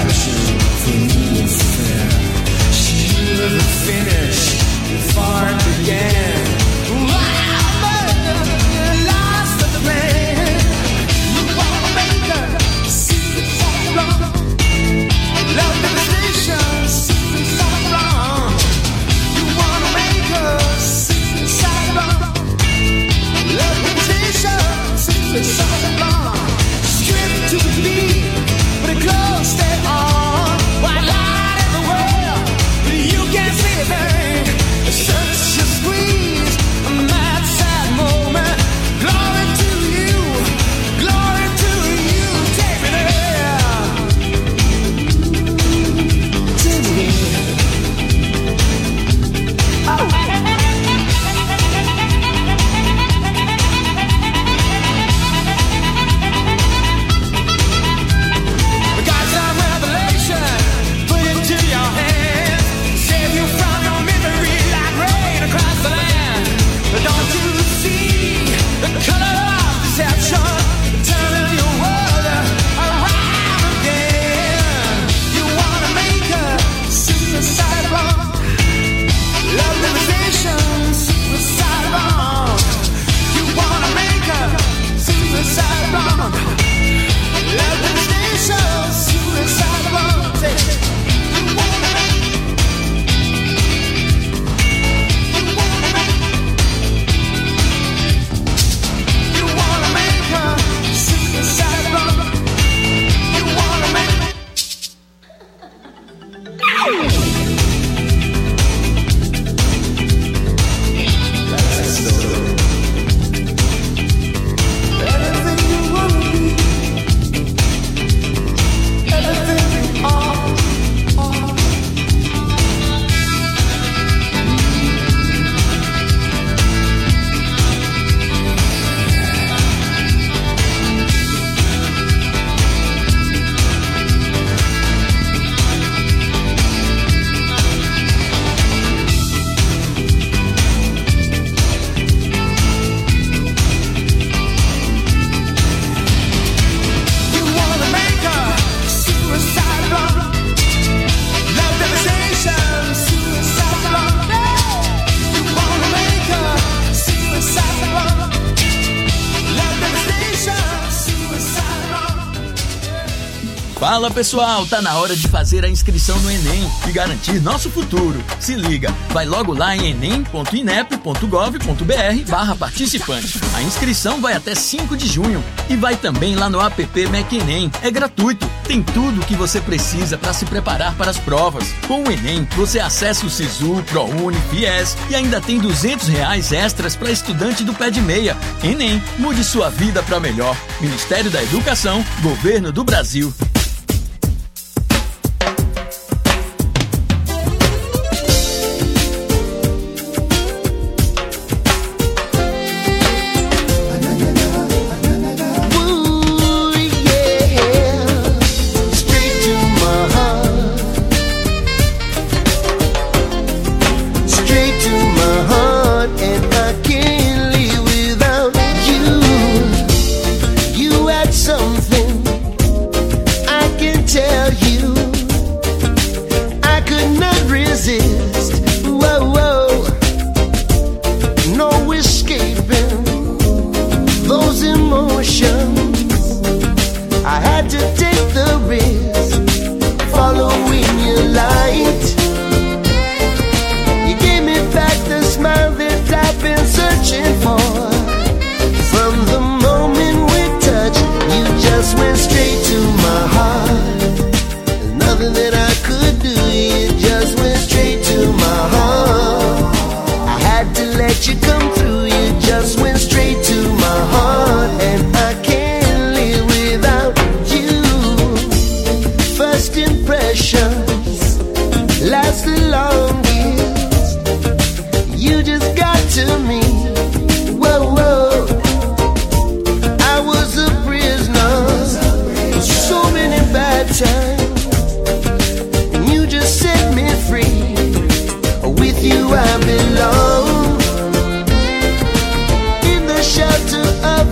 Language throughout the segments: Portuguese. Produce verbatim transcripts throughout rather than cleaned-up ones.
Fala pessoal, tá na hora de fazer a inscrição no Enem e garantir nosso futuro. Se liga, vai logo lá em enem ponto inep ponto gov ponto br barra participante. A inscrição vai até cinco de junho e vai também lá no app MacEnem. É gratuito, tem tudo o que você precisa para se preparar para as provas. Com o Enem, você acessa o Sisu, ProUni, Fies e ainda tem duzentos reais extras para estudante do pé de meia. Enem, mude sua vida para melhor. Ministério da Educação, Governo do Brasil.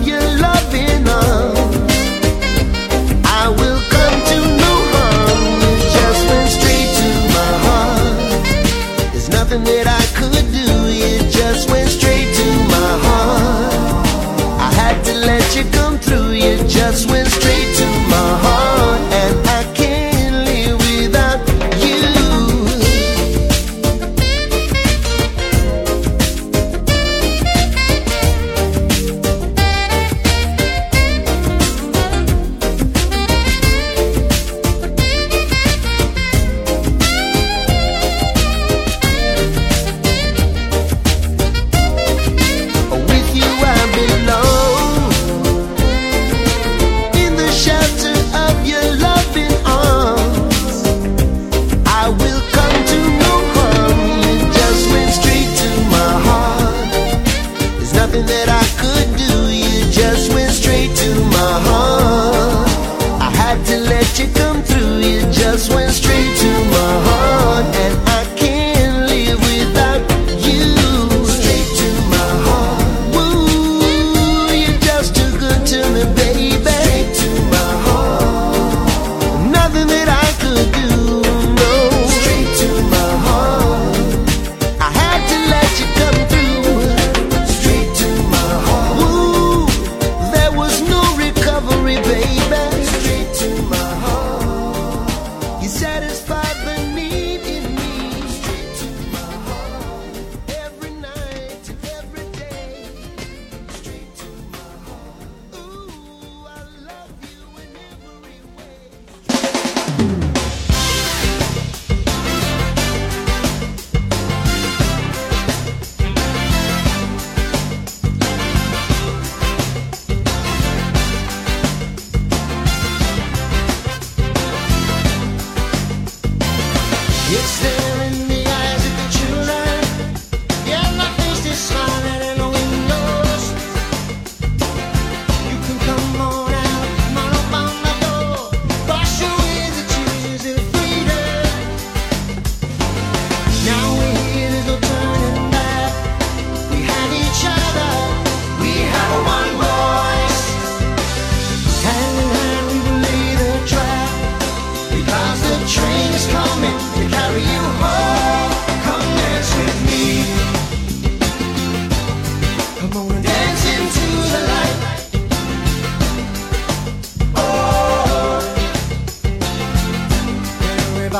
I will come to no harm.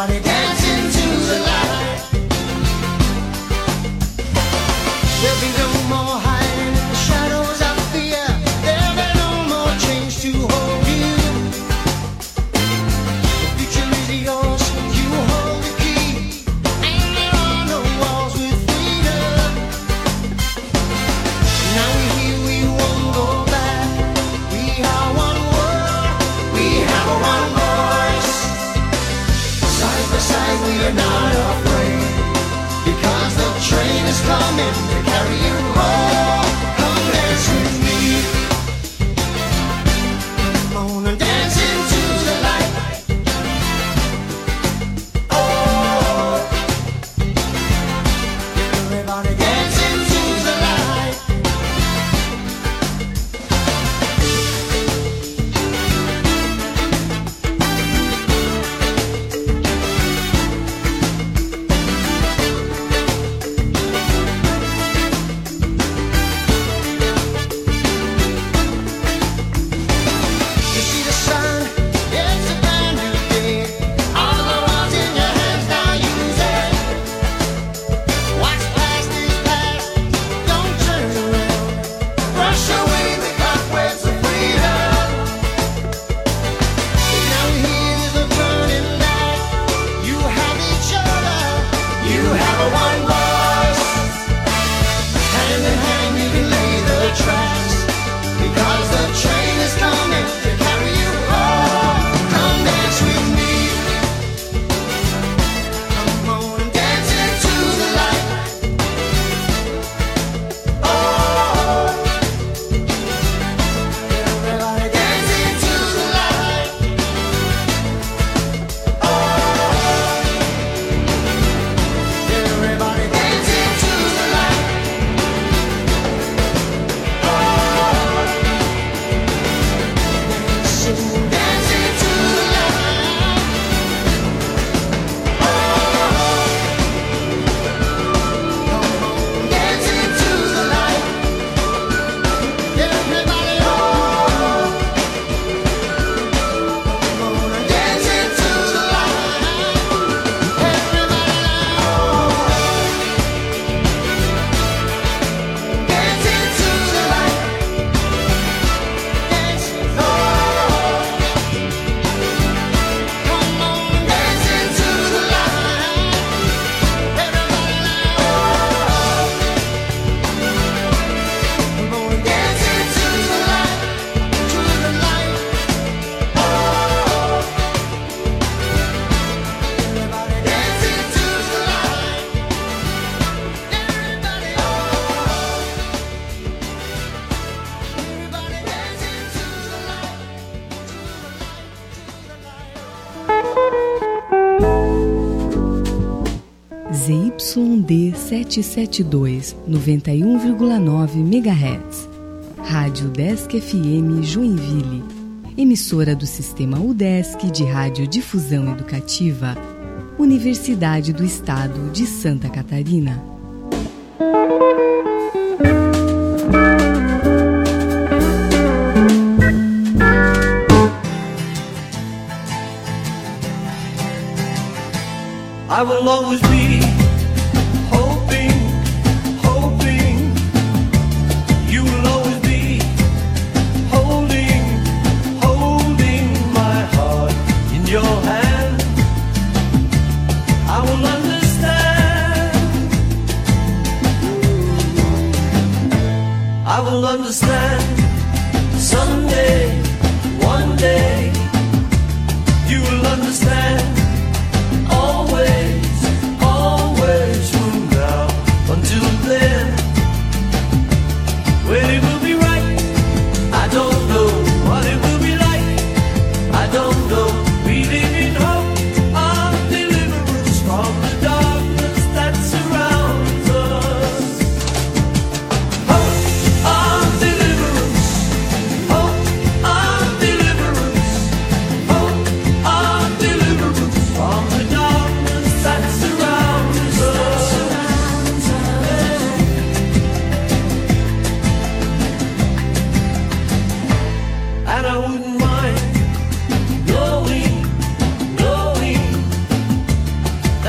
Everybody dancing to the light. There'll be no more hiding in the shadows of fear. There'll be no more chains to hold you. The future is yours, you hold the key. And there are no walls with freedom. Now we're here, we won't go back. We are one world, we have a one voice. Side by side we are not afraid, because the train is coming to carry you home. Come dance with me. Come on and dance into the light. Oh, everybody dance into the light. You see the sun, it's a brand new day. All the world's in your hands, now use it. What's past is past, don't turn around. Brush away the cobwebs of freedom. Now here's a burning light. You have each other, you have a one voice. Hand in hand you can lay the tracks, because the train is coming to carry you home. Come dance with me. Come on and dance into the light. Oh, everybody dance into the light. Oh, everybody dance into the light. Oh, dance into the light. Oh, come on, dance into the light. Everybody, oh, come on and dance into the light. Everybody, oh, dance into the light. Dance, oh, come on, dance into the light. Everybody, oh, come on, dance into the light, to the light. Oh, everybody dance into the light. Everybody, oh, everybody dance into the light, to the light, to the light. Z Y D setecentos e setenta e dois, noventa e um vírgula nove megahertz. Rádio Udesc F M Joinville. Emissora do Sistema Udesc de Radiodifusão Educativa. Universidade do Estado de Santa Catarina. I will always be hoping, hoping. You will always be holding, holding my heart in your hand. I will understand. I will understand. Someday, one day, you will understand. Always, always.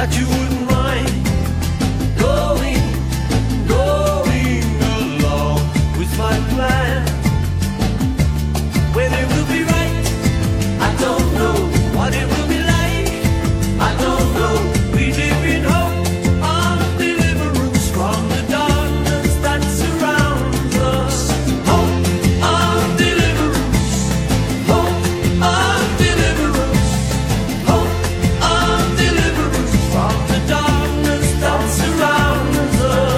that you wouldn't mind going, going along with my plan. Whether it will be right, I don't know. What it will be like, I don't know. We live in hope of deliverance from the darkness that surrounds us. Hope of deliverance, hope of deliverance, hope of deliverance from the darkness that surrounds us.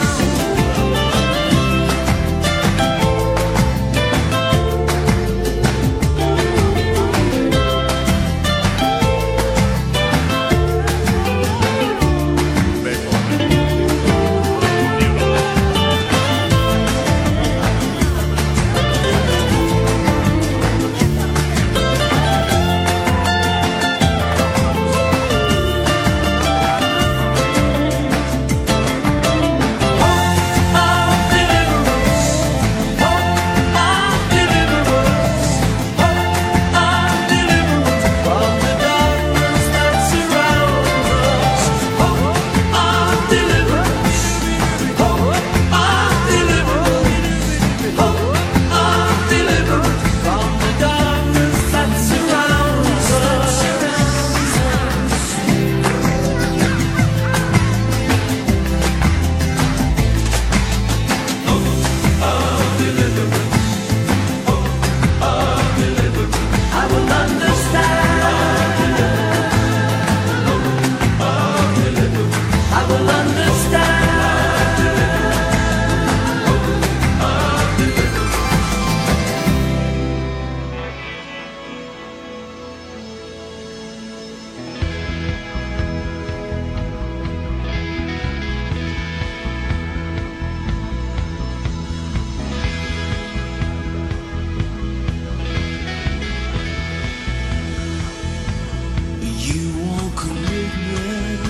You want commitment?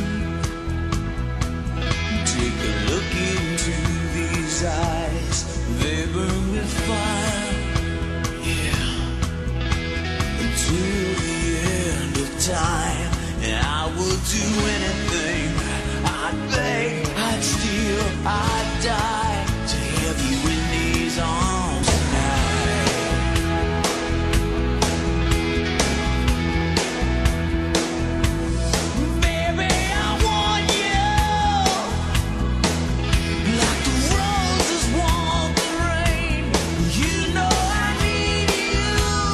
Take a look into these eyes. They burn with fire, yeah, until the end of time. And I would do anything. I'd beg, I'd steal, I'd die to have you in these arms tonight. Baby, I want you like the roses want the rain. You know I need you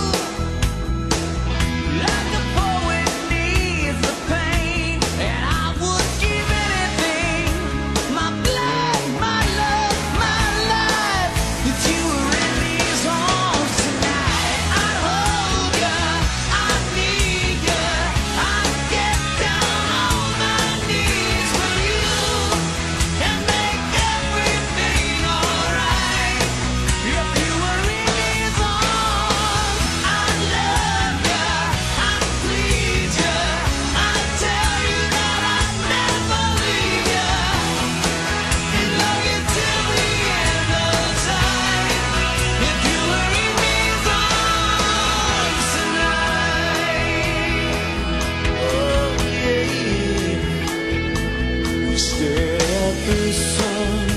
like the poet needs the pain. And I would give anything, my blood, my love, my life, if you were in these arms tonight. I'd hold you, I'd need you, I'd get down on my knees for you and make everything alright. If you were in these arms, I'd love you, I'd plead you, I'd tell you that I'd never leave you and love you till the end of time. If you were in these arms tonight, oh yeah, yeah. We stared at the sun.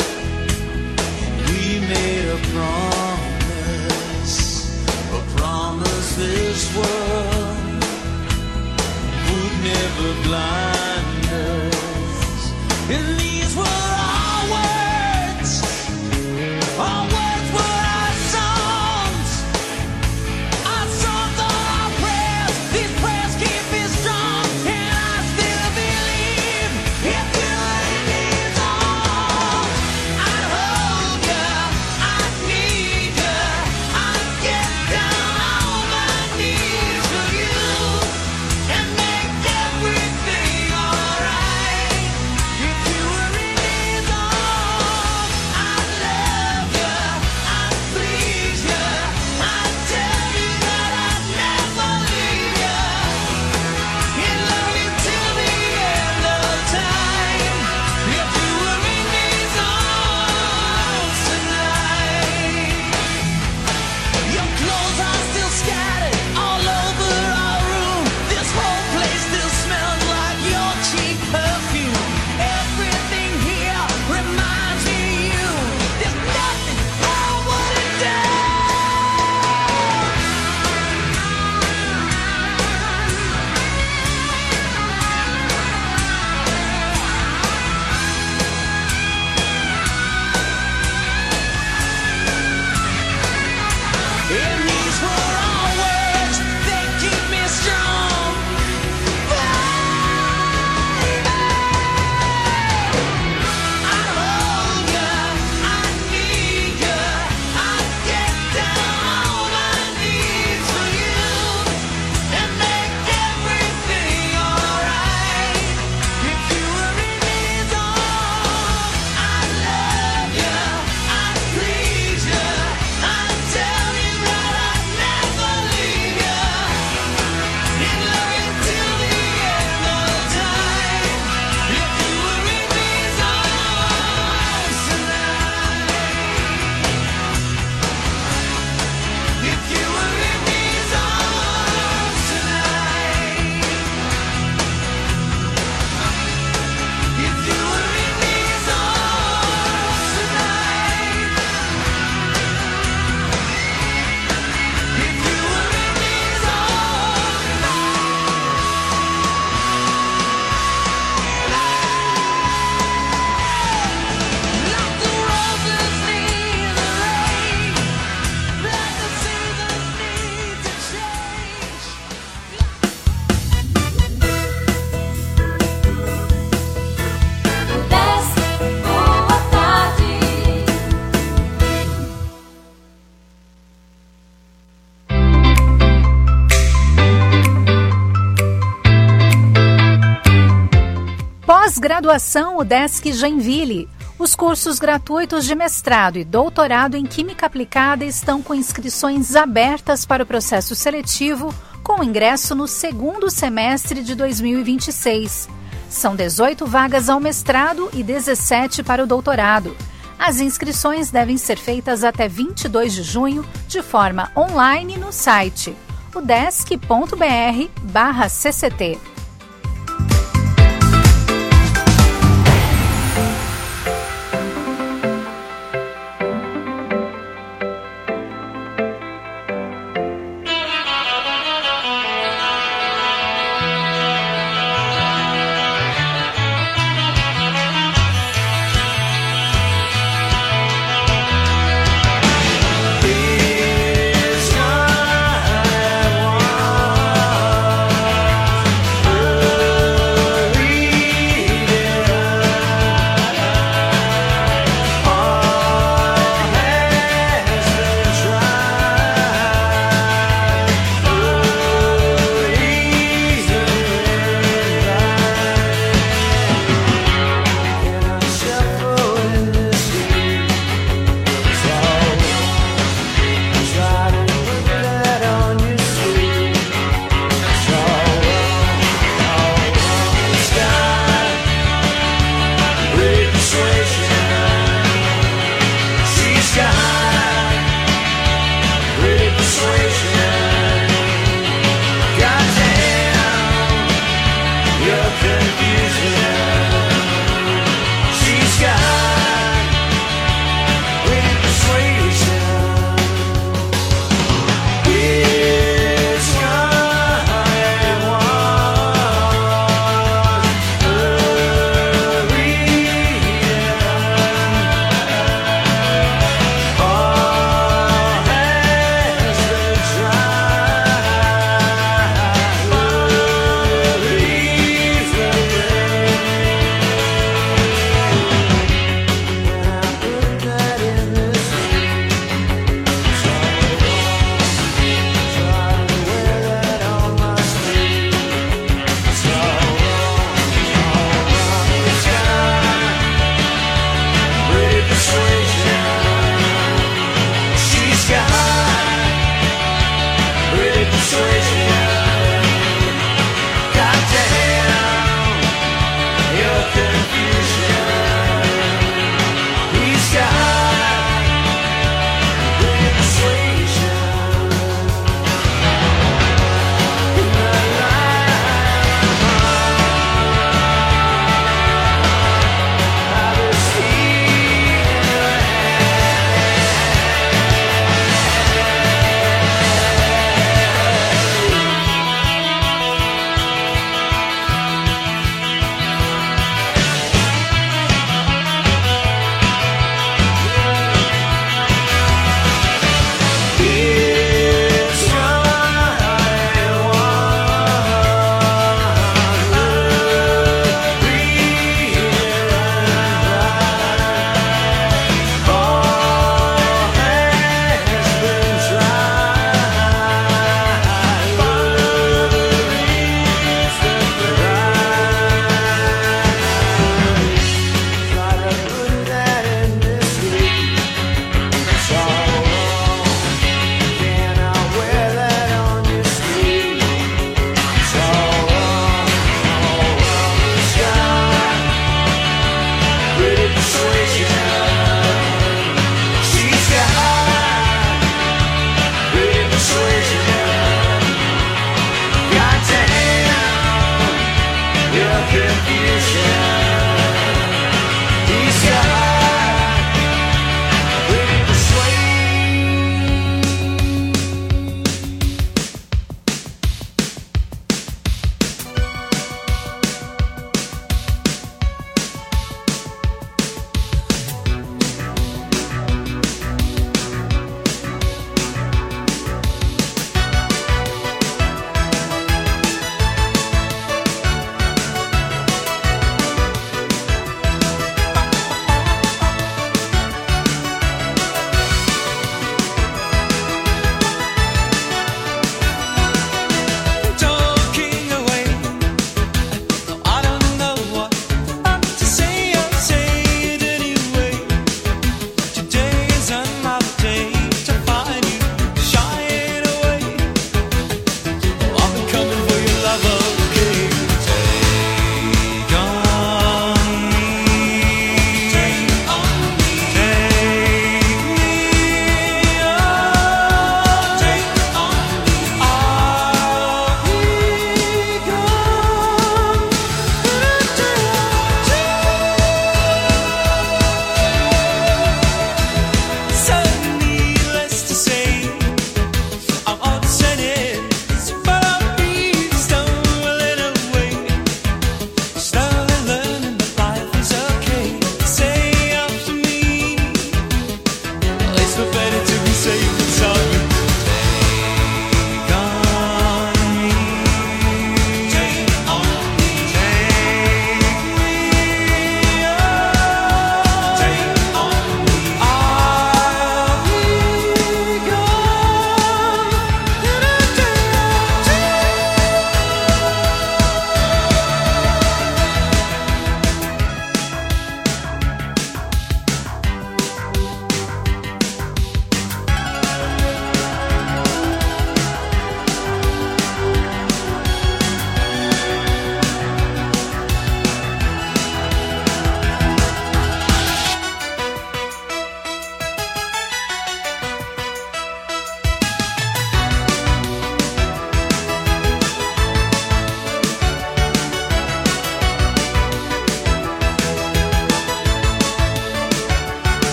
We made a promise, a promise this world would never blind us. And these were our words, our words were our songs, our songs are our prayers. These prayers keep me strong, and I still believe if you were in these arms, I'd hold you, I'd need you, I'd get down on my knees for you and make everything alright. If you were Pós-graduação UDESC Joinville. Os cursos gratuitos de mestrado e doutorado em Química Aplicada estão com inscrições abertas para o processo seletivo, com ingresso no segundo semestre de dois mil e vinte e seis. São dezoito vagas ao mestrado e dezessete para o doutorado. As inscrições devem ser feitas até vinte e dois de junho, de forma online no site udesc.br barra cct.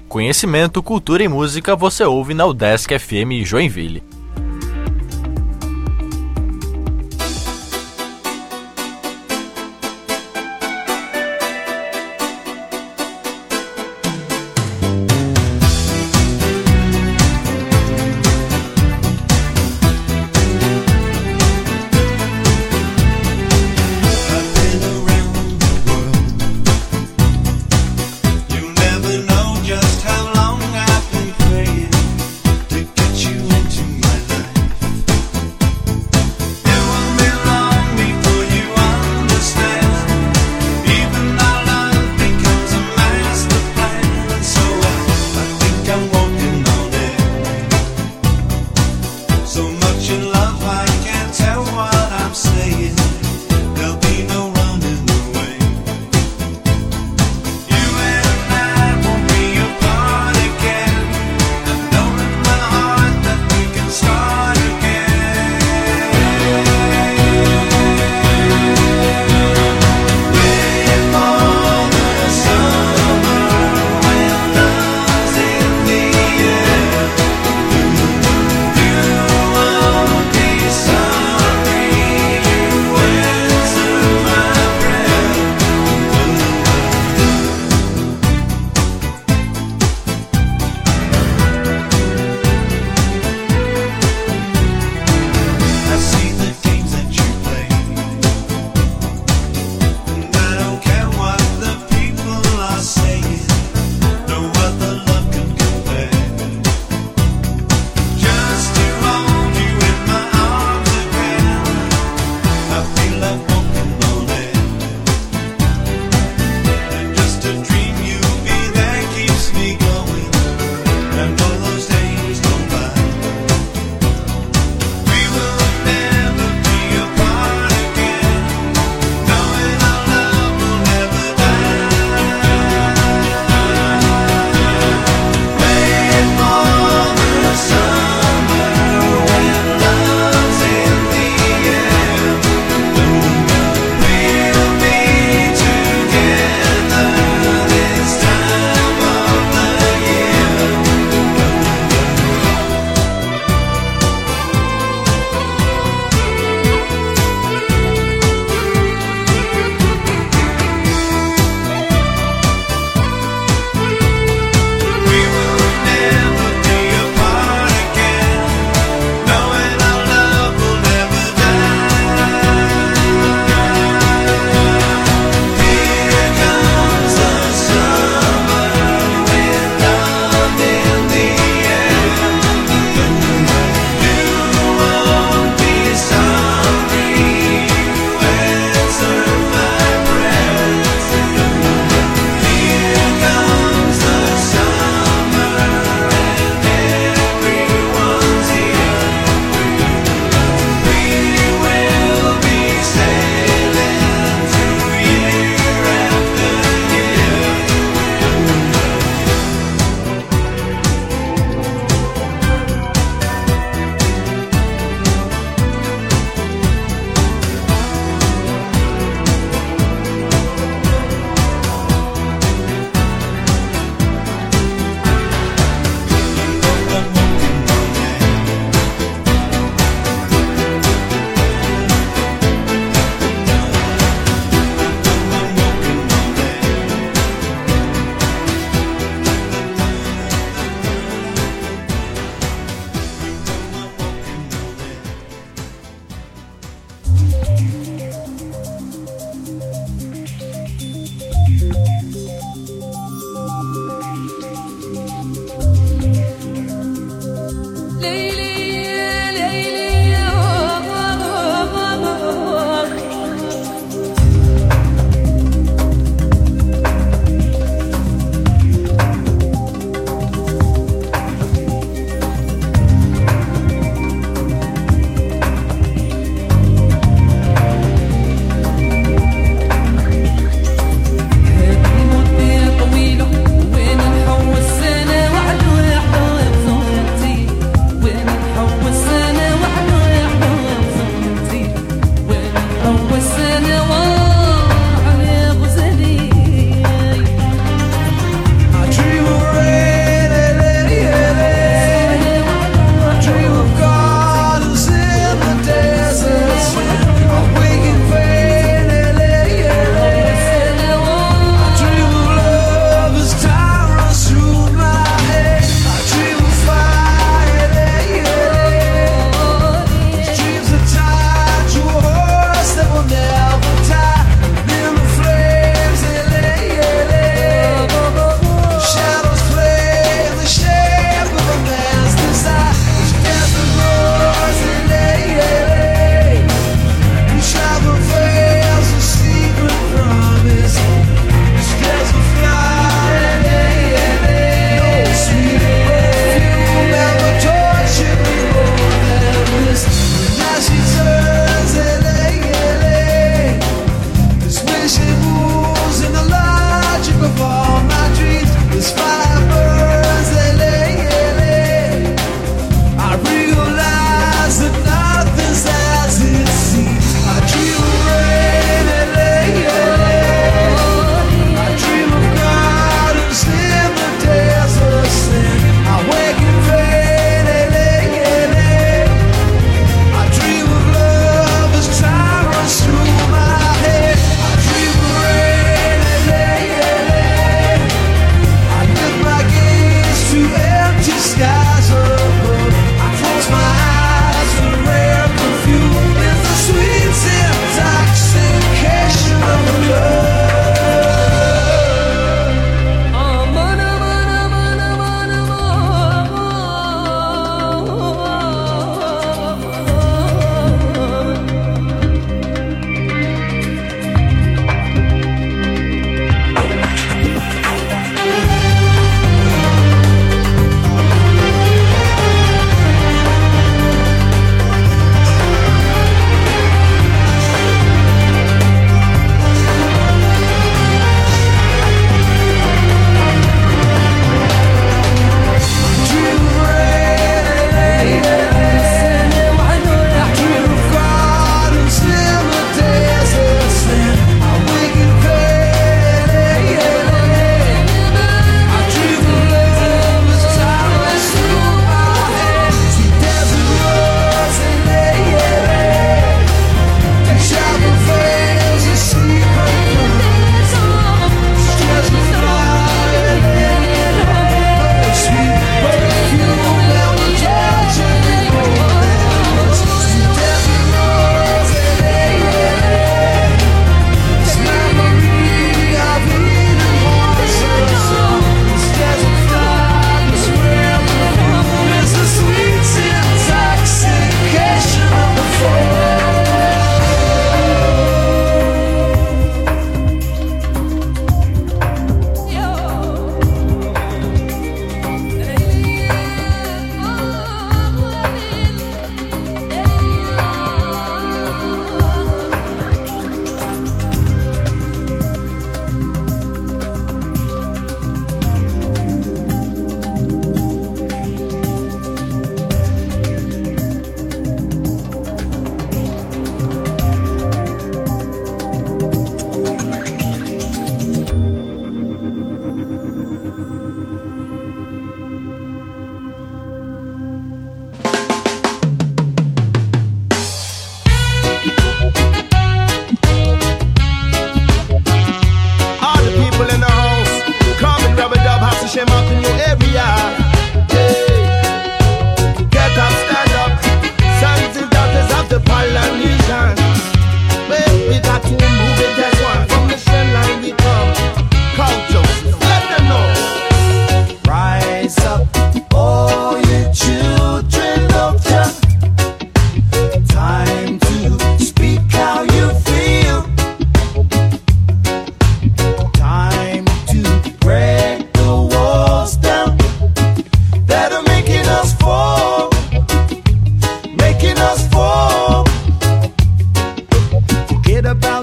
Conhecimento, cultura e música você ouve na UDESC F M Joinville. Just how long I've been praying to get you into my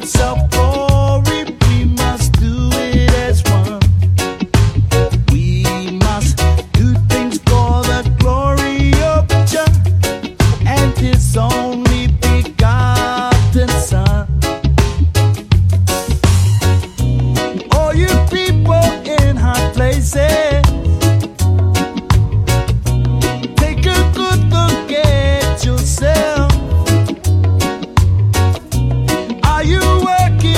self-glory, we must do it as one. We must do things for the glory of Jah and His only begotten Son. All you people in high places, take a good look at yourself. Are you working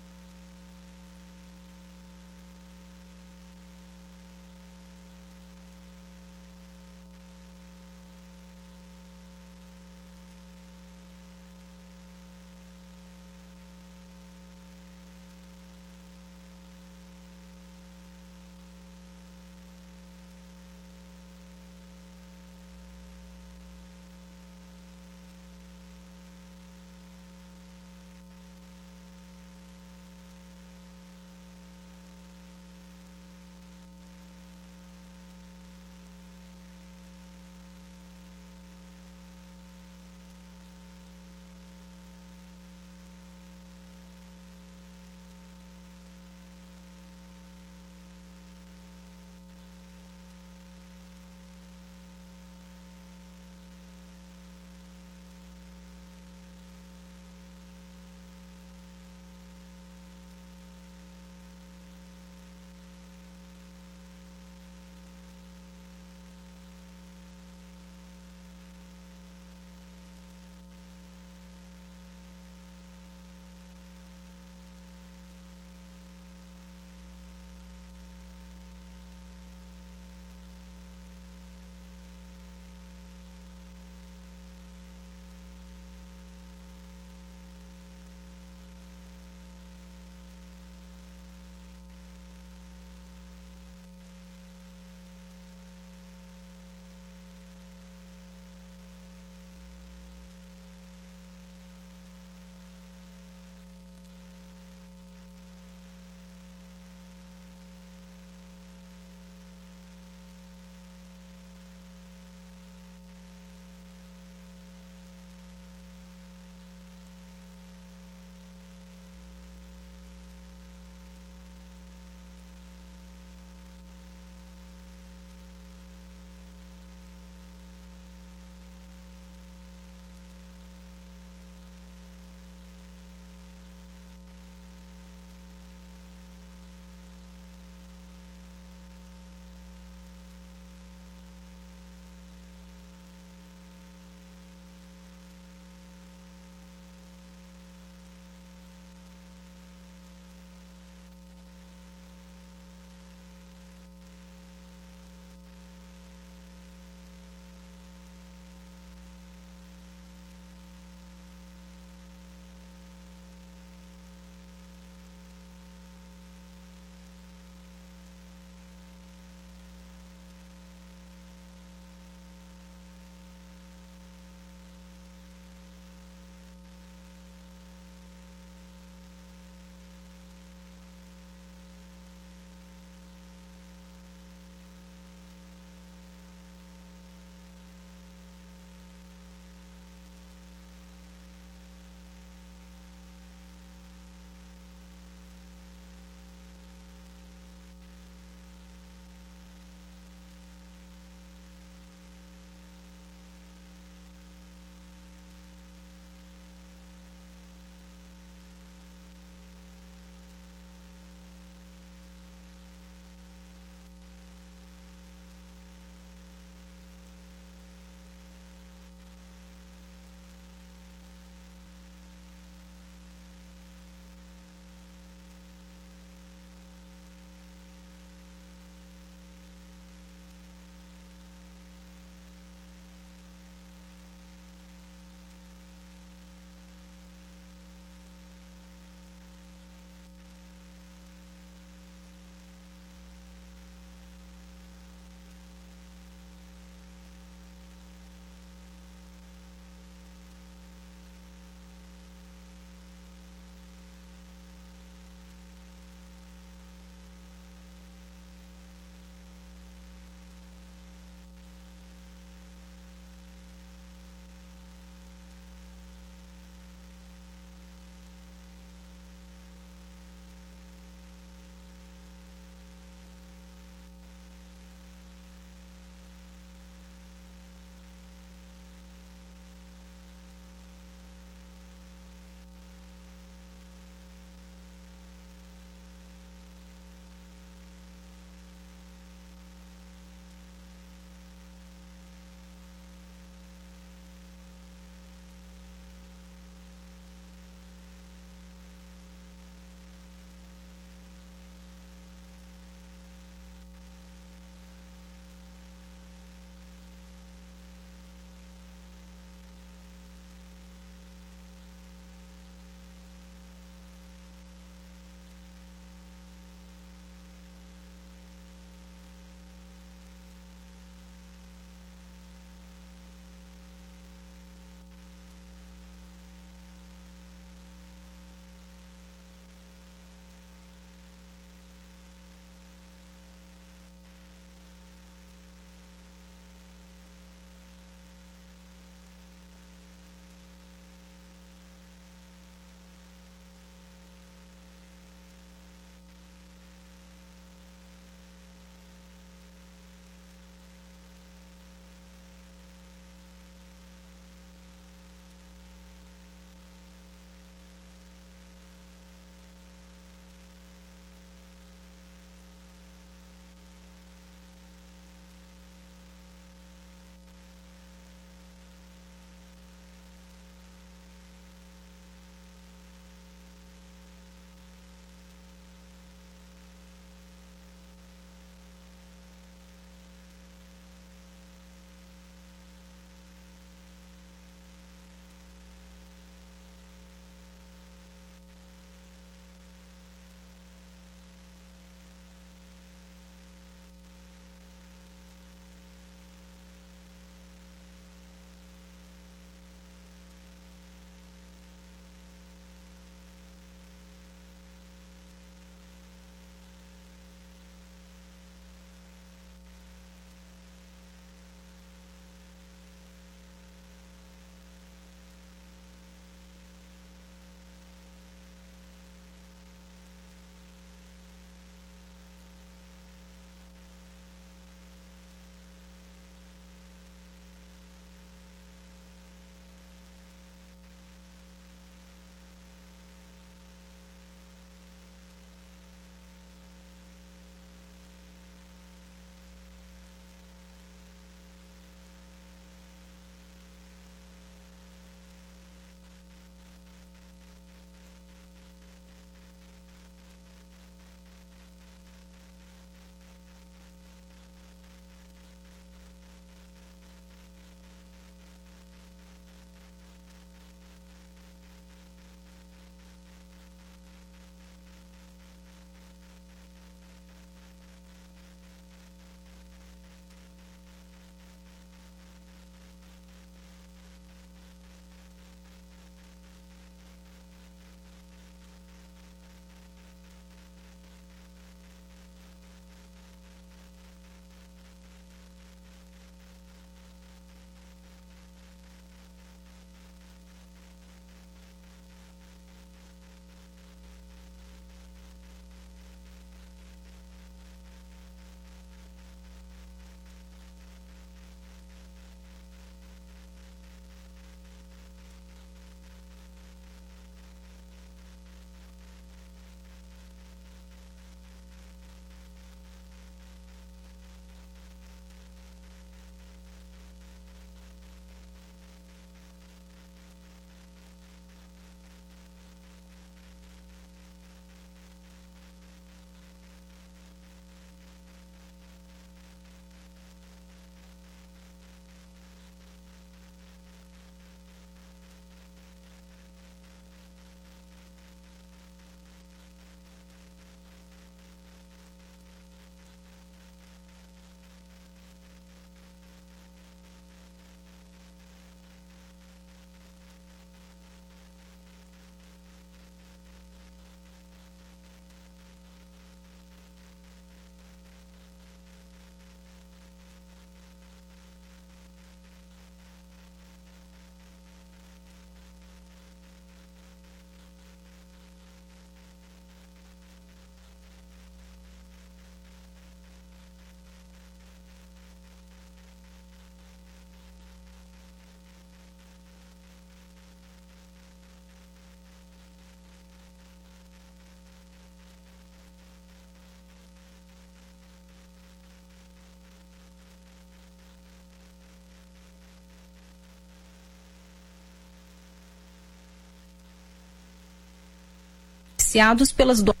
financiados pelas do...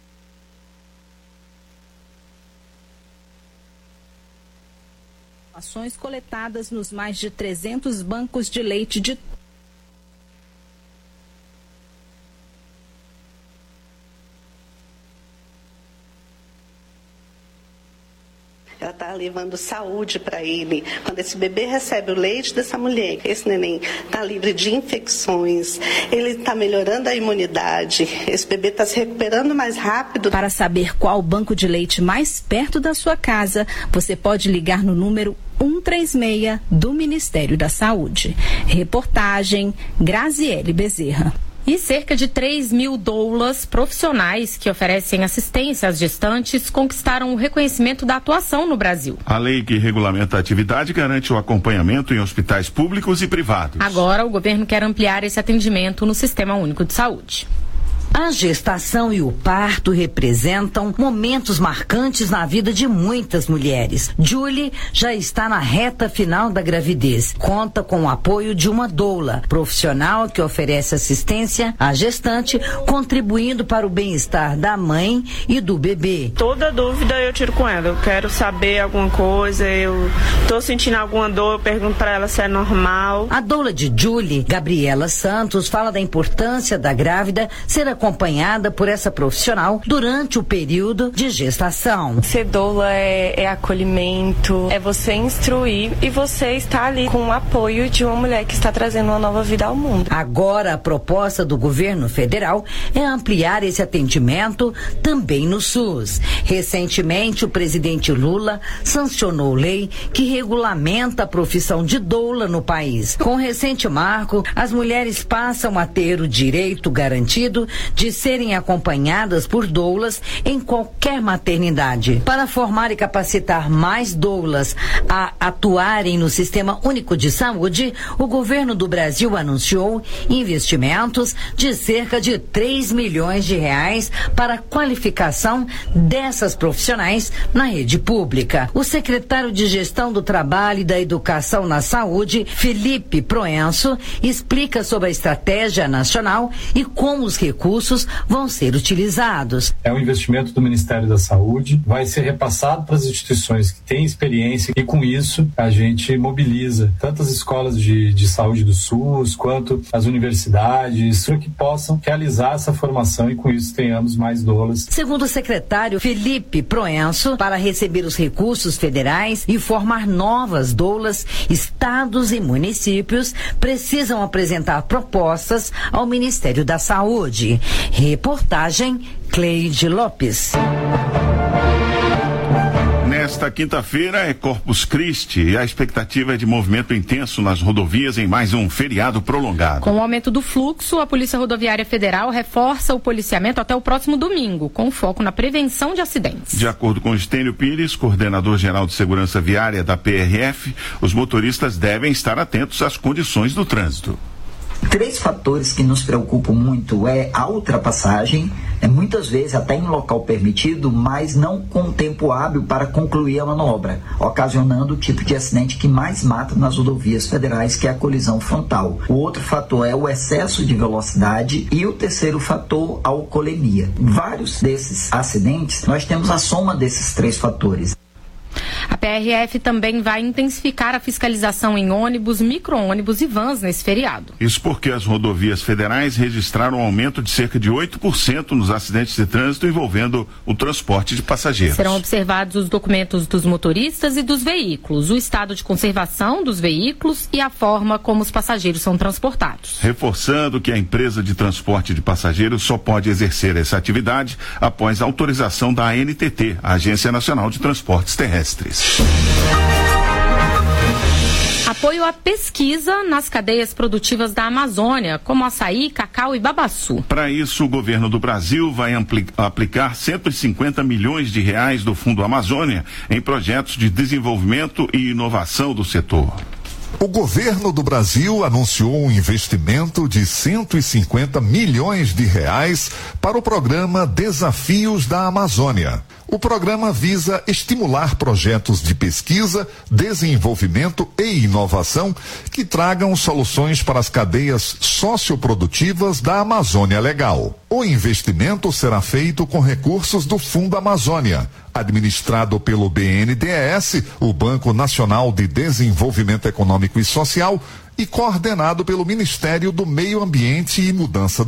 ações coletadas nos mais de trezentos bancos de leite de Ela está levando saúde para ele. Quando esse bebê recebe o leite dessa mulher, esse neném está livre de infecções, ele está melhorando a imunidade, esse bebê está se recuperando mais rápido. Para saber qual banco de leite mais perto da sua casa, você pode ligar no número um três seis do Ministério da Saúde. Reportagem Graziele Bezerra. E cerca de três mil doulas profissionais que oferecem assistência às gestantes conquistaram o reconhecimento da atuação no Brasil. A lei que regulamenta a atividade garante o acompanhamento em hospitais públicos e privados. Agora, o governo quer ampliar esse atendimento no Sistema Único de Saúde. A gestação e o parto representam momentos marcantes na vida de muitas mulheres. Julie já está na reta final da gravidez. Conta com o apoio de uma doula, profissional que oferece assistência à gestante, contribuindo para o bem-estar da mãe e do bebê. Toda dúvida eu tiro com ela. Eu quero saber alguma coisa, eu tô sentindo alguma dor, eu pergunto para ela se é normal. A doula de Julie, Gabriela Santos, fala da importância da grávida ser acompanhada por essa profissional durante o período de gestação. Ser doula é, é acolhimento, é você instruir e você está ali com o apoio de uma mulher que está trazendo uma nova vida ao mundo. Agora, a proposta do governo federal é ampliar esse atendimento também no SUS. Recentemente, o presidente Lula sancionou lei que regulamenta a profissão de doula no país. Com o recente marco, as mulheres passam a ter o direito garantido de serem acompanhadas por doulas em qualquer maternidade. Para formar e capacitar mais doulas a atuarem no Sistema Único de Saúde, o governo do Brasil anunciou investimentos de cerca de três milhões de reais para a qualificação dessas profissionais na rede pública. O secretário de Gestão do Trabalho e da Educação na Saúde, Felipe Proenço, explica sobre a estratégia nacional e como os recursos vão ser utilizados. É um investimento do Ministério da Saúde, vai ser repassado para as instituições que têm experiência e com isso a gente mobiliza tanto as escolas de, de saúde do SUS quanto as universidades para que possam realizar essa formação e com isso tenhamos mais doulas. Segundo o secretário Felipe Proenço, para receber os recursos federais e formar novas doulas, estados e municípios precisam apresentar propostas ao Ministério da Saúde. Reportagem Cleide Lopes. Nesta quinta-feira é Corpus Christi e a expectativa é de movimento intenso nas rodovias em mais um feriado prolongado. Com o aumento do fluxo, a Polícia Rodoviária Federal reforça o policiamento até o próximo domingo, com foco na prevenção de acidentes. De acordo com Estênio Pires, coordenador-geral de segurança viária da P R F, os motoristas devem estar atentos às condições do trânsito. Três fatores que nos preocupam muito é a ultrapassagem, é muitas vezes até em local permitido, mas não com tempo hábil para concluir a manobra, ocasionando o tipo de acidente que mais mata nas rodovias federais, que é a colisão frontal. O outro fator é o excesso de velocidade e o terceiro fator, a alcoolemia. Vários desses acidentes, nós temos a soma desses três fatores. A P R F também vai intensificar a fiscalização em ônibus, micro-ônibus e vans nesse feriado. Isso porque as rodovias federais registraram um aumento de cerca de oito por cento nos acidentes de trânsito envolvendo o transporte de passageiros. Serão observados os documentos dos motoristas e dos veículos, o estado de conservação dos veículos e a forma como os passageiros são transportados. Reforçando que a empresa de transporte de passageiros só pode exercer essa atividade após a autorização da A N T T, a Agência Nacional de Transportes Terrestres. Apoio à pesquisa nas cadeias produtivas da Amazônia, como açaí, cacau e babaçu. Para isso, o governo do Brasil vai ampli- aplicar cento e cinquenta milhões de reais do Fundo Amazônia em projetos de desenvolvimento e inovação do setor. O governo do Brasil anunciou um investimento de cento e cinquenta milhões de reais para o programa Desafios da Amazônia. O programa visa estimular projetos de pesquisa, desenvolvimento e inovação que tragam soluções para as cadeias socioprodutivas da Amazônia Legal. O investimento será feito com recursos do Fundo Amazônia, administrado pelo B N D E S, o Banco Nacional de Desenvolvimento Econômico e Social, e coordenado pelo Ministério do Meio Ambiente e Mudança